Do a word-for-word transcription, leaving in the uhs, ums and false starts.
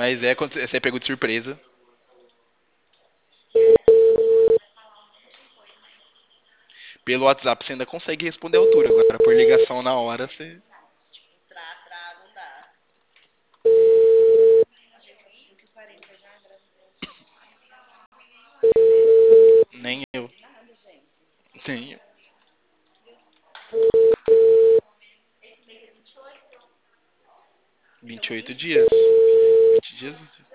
Mas é quando você é pego de surpresa. Pelo WhatsApp você ainda consegue responder a altura. Agora, por ligação na hora, você. Nem eu. Nem eu. vinte e oito dias. vinte dias.